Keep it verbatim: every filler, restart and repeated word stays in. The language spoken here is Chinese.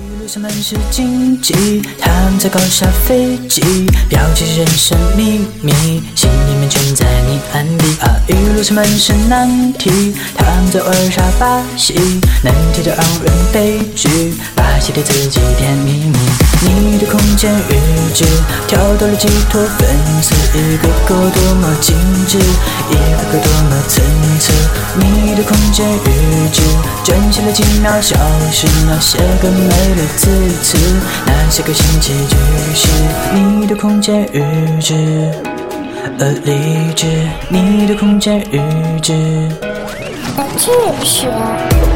路上满是荆棘，他们在搞下飞机，标记人生秘密，心里面全在你安利啊！一路上满是难题，他们在玩耍把戏，难题的让人悲剧，把戏对自己甜蜜蜜。你的空间预知，跳到了几坨粉丝，一个个多么精致，一个个多么层次。你的空间预知，转起了几秒消失，那些个美丽字词，那些个新奇句式。你的空间预知，而理智，你的空间预知。 我去学。